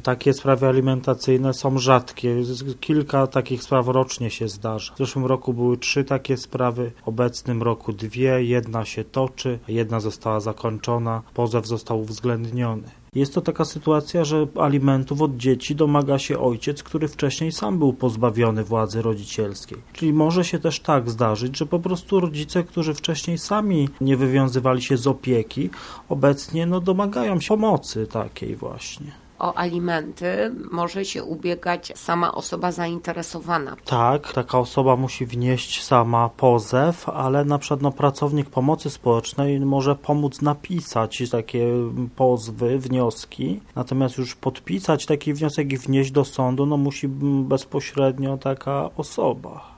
Takie sprawy alimentacyjne są rzadkie. Kilka takich spraw rocznie się zdarza. W zeszłym roku były 3 takie sprawy, w obecnym roku 2. Jedna się toczy, jedna została zakończona, pozew został uwzględniony. Jest to taka sytuacja, że alimentów od dzieci domaga się ojciec, który wcześniej sam był pozbawiony władzy rodzicielskiej. Czyli może się też tak zdarzyć, że po prostu rodzice, którzy wcześniej sami nie wywiązywali się z opieki, obecnie domagają się pomocy takiej właśnie. O alimenty może się ubiegać sama osoba zainteresowana. Tak, taka osoba musi wnieść sama pozew, ale na przykład pracownik pomocy społecznej może pomóc napisać takie pozwy, wnioski, natomiast już podpisać taki wniosek i wnieść do sądu musi bezpośrednio taka osoba.